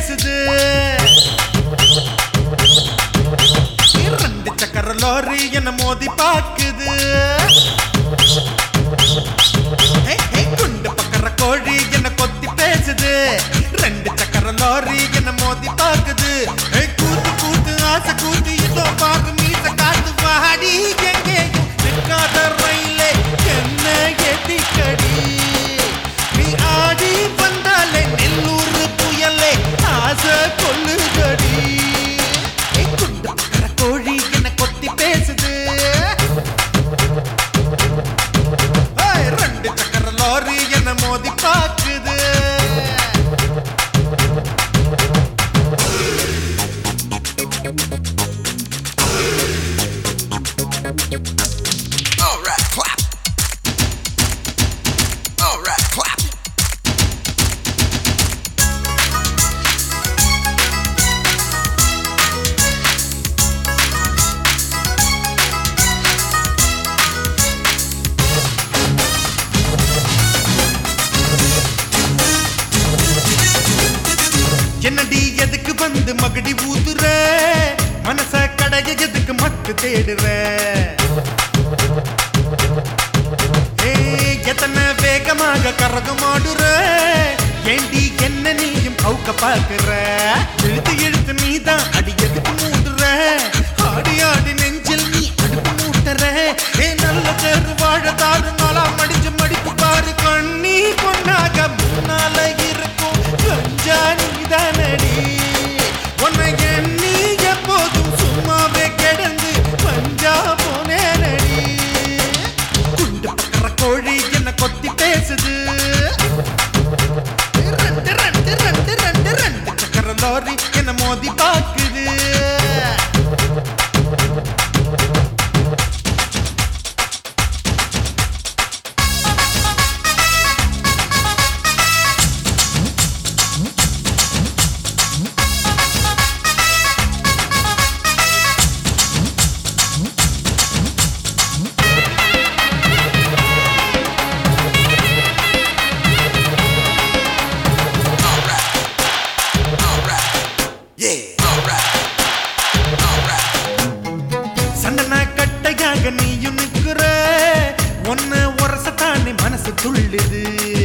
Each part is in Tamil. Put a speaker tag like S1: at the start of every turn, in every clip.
S1: பேசுது ரெண்டு சக்கர லாரி என்ன மோதி பாக்குது குண்டு பக்கற கோழி என்ன கொத்தி பேசுது ரெண்டு சக்கர லாரி என்ன மோதி பாக்குது கூத்து கூத்து ஆசை கூத்து இதோ பாக்கு மீச காத்து வாடி எங்கேயும் நிற்காத ரயிலே என்ன எட்டிக்கடி நீ ஆடி வந்தாலே நெல்லூர் புயலே ஆசை கொல்லுகடி குண்டு பக்கற கோழி என்ன கொத்தி பேசுது ரெண்டு சக்கர லாரி என்ன மோதி பாக்குது
S2: All right, clap. All right, clap.
S1: என்னடி எதுக்கு வந்து மகடி ஊதுற மனச கடைய எதுக்கு மட்டு தேடுற எத்தனை வேகமாக கரகம் ஆடுற ஏண்டி என்ன நீயும் கவுக்க பாக்குற இழுத்து இழுத்து நீதான் அடி எதுக்கு மூடுற ஆடி ஆடி நெஞ்சில் நீ அடுப்பு மூட்டுற நல்ல தேர்வு வாழ தாறு நாளா மடிஞ்சு மடிப்பு பாரு கண்ணி பொண்ணாக முன்னால இருக்கும் கஞ்சா நீதானடி உன்னை எண்ணி எப்போதும் சும்மாவே கிடந்து பஞ்சா போனேனடி குண்டு பக்கற கோழி என்ன கொத்தி பேசுது ரெண்டு ரெண்டு ரெண்டு ரெண்டு ரெண்டு சக்கர லாரி என்ன மோதி பாக்குது சண்டன கட்டையாக நீயும் நிற்கிற ஒன்ன உரசத்தானே மனசு துள்ளுது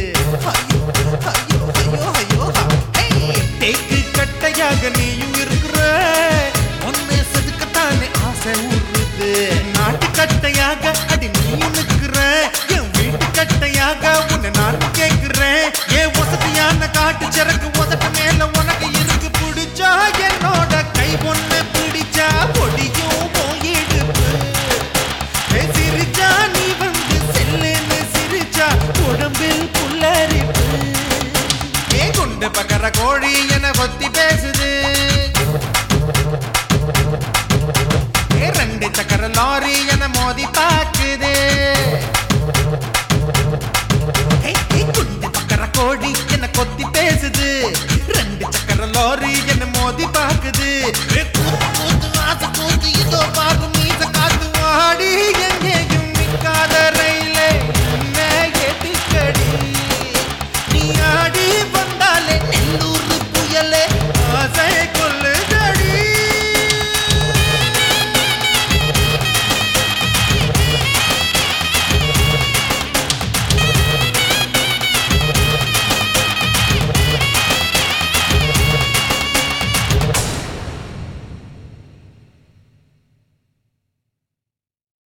S1: தேக்கு கட்டையாக நீயும் இருக்கிற ஒன்ன செதுக்கத்தானே ஆசை ஊறுது நாட்டு கட்டையாக அடி நீயும் நிற்கிற என் வீட்டு கட்டையாக உன்னை நான் கேட்கிறேன் ஏன் வசதியான காட்டு சிறகு உதட்ட மேல உனக்கு இருக்கு பிடிச்சா என்னோட கை ஒண்ணு பிடிச்சா பொடியும் போயிடுப்பு சிரிச்சா நீ வந்து செல்லுன்னு சிரிச்சா உடம்பில் புல்லரிப்பு குண்டு பக்கற கோழி என கொத்தி பேசுது ரெண்டு சக்கர லாரி என மோதி